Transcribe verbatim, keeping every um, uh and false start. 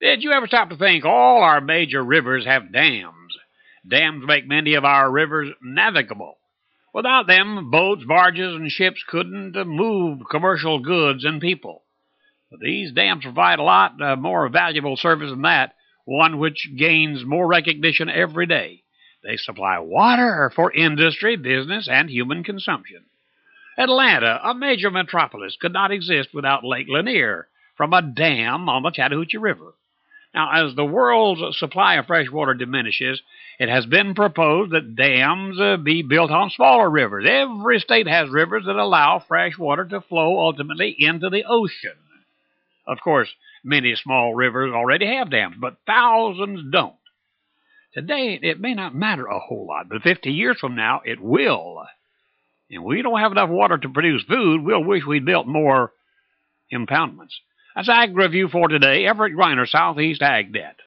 Did you ever stop to think all our major rivers have dams? Dams make many of our rivers navigable. Without them, boats, barges, and ships couldn't move commercial goods and people. But these dams provide a lot uh, more valuable service than that, one which gains more recognition every day. They supply water for industry, business, and human consumption. Atlanta, a major metropolis, could not exist without Lake Lanier from a dam on the Chattahoochee River. Now, as the world's supply of fresh water diminishes, it has been proposed that dams uh, be built on smaller rivers. Every state has rivers that allow fresh water to flow ultimately into the ocean. Of course, many small rivers already have dams, but thousands don't. Today, it may not matter a whole lot, but fifty years from now, it will. And we don't have enough water to produce food. We'll wish we'd built more impoundments. That's Ag Review for today. Everett Griner, Southeast Ag Net.